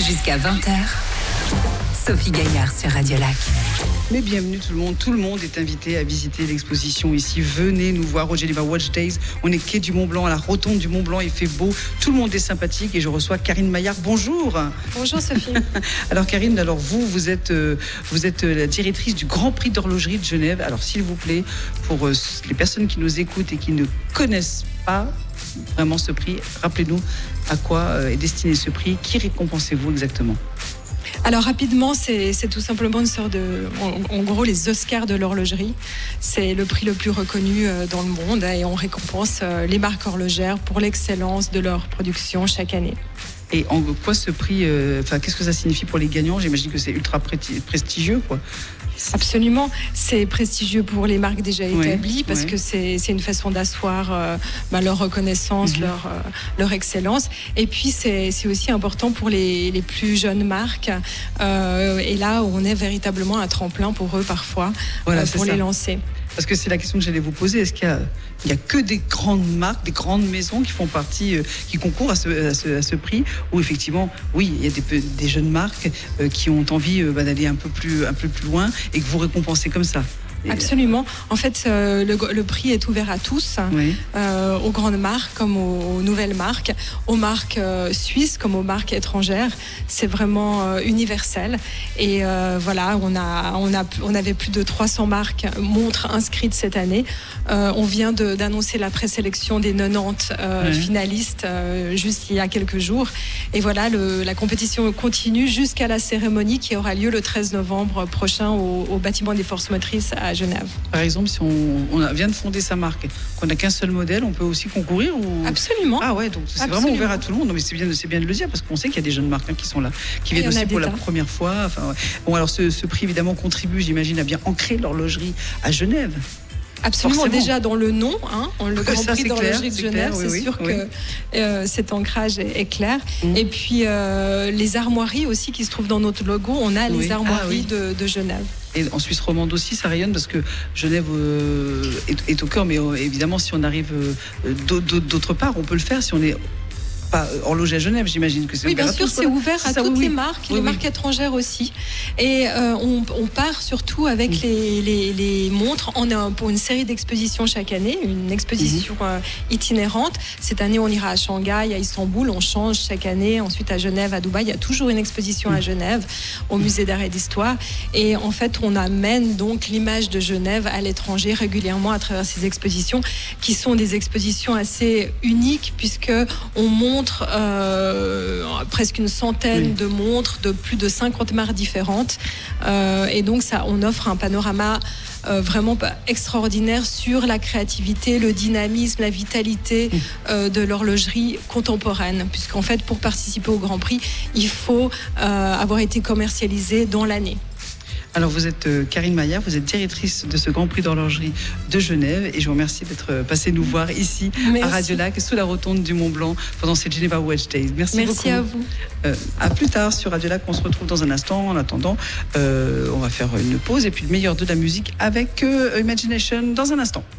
Jusqu'à 20h, Sophie Gaillard sur Radio Lac. Mais bienvenue tout le monde est invité à visiter l'exposition ici. Venez nous voir au Geneva Watch Days. On est quai du Mont Blanc, à la rotonde du Mont Blanc, il fait beau, tout le monde est sympathique et je reçois Karine Maillard. Bonjour. Bonjour Sophie. Alors Karine, vous êtes la directrice du Grand Prix d'horlogerie de Genève. Alors s'il vous plaît, pour les personnes qui nous écoutent et qui ne connaissent pas vraiment ce prix, rappelez-nous à quoi est destiné ce prix, qui récompensez-vous exactement ? Alors rapidement, c'est tout simplement une sorte en gros, les Oscars de l'horlogerie. C'est le prix le plus reconnu dans le monde et on récompense les marques horlogères pour l'excellence de leur production chaque année. Et en quoi ce prix, qu'est-ce que ça signifie pour les gagnants ? J'imagine que c'est ultra prestigieux, quoi. Absolument, c'est prestigieux pour les marques déjà établies parce que c'est une façon d'asseoir leur reconnaissance, leur excellence. Et puis c'est aussi important pour les plus jeunes marques. Et là, on est véritablement un tremplin pour eux parfois pour les lancer. Parce que c'est la question que j'allais vous poser. Est-ce qu'il y a que des grandes marques, des grandes maisons qui font partie, qui concourent à ce prix, ou effectivement, oui, il y a des jeunes marques qui ont envie d'aller un peu plus loin et que vous récompensez comme ça? Absolument. En fait, le prix est ouvert à tous, aux grandes marques comme aux nouvelles marques, aux marques suisses comme aux marques étrangères. C'est vraiment universel. Et on avait plus de 300 montres inscrites cette année. On vient d'annoncer la présélection des 90 finalistes juste il y a quelques jours. Et voilà, la compétition continue jusqu'à la cérémonie qui aura lieu le 13 novembre prochain au bâtiment des forces motrices à Genève. Par exemple, si on vient de fonder sa marque, qu'on n'a qu'un seul modèle, on peut aussi concourir ou... Absolument. Ah ouais, donc c'est vraiment ouvert à tout le monde. Non, mais c'est bien de le dire parce qu'on sait qu'il y a des jeunes marques qui sont là, qui viennent aussi pour la première fois. Bon, alors ce prix évidemment contribue, j'imagine, à bien ancrer l'horlogerie à Genève. Absolument, forcément. Déjà dans le nom, le Grand Prix d'horlogerie de Genève, c'est sûr que cet ancrage est clair. Et puis les armoiries aussi qui se trouvent dans notre logo, on a les armoiries de Genève. Et en Suisse romande aussi, ça rayonne parce que Genève est au cœur, mais évidemment, si on arrive d'autre part, on peut le faire si on est pas horloger à Genève, j'imagine que c'est ouvert à tous. Oui, bien sûr, c'est ouvert à toutes les marques, les marques étrangères aussi. Et on part surtout avec les montres. On a pour une série d'expositions chaque année, une exposition itinérante. Cette année, on ira à Shanghai, à Istanbul. On change chaque année. Ensuite, à Genève, à Dubaï. Il y a toujours une exposition à Genève, au musée d'art et d'histoire. Et en fait, on amène donc l'image de Genève à l'étranger régulièrement à travers ces expositions, qui sont des expositions assez uniques puisque on montre presque une centaine de montres de plus de 50 marques différentes et donc on offre un panorama vraiment extraordinaire sur la créativité, le dynamisme, la vitalité de l'horlogerie contemporaine, puisqu'en fait pour participer au Grand Prix il faut avoir été commercialisé dans l'année. Alors vous êtes Karine Maillard, vous êtes directrice de ce Grand Prix d'horlogerie de Genève et je vous remercie d'être passée nous voir ici à Radio Lac, sous la rotonde du Mont Blanc pendant cette Geneva Watch Days. Merci beaucoup. Merci à vous. À plus tard sur Radio Lac, on se retrouve dans un instant. En attendant, on va faire une pause et puis le meilleur de la musique avec Imagination dans un instant.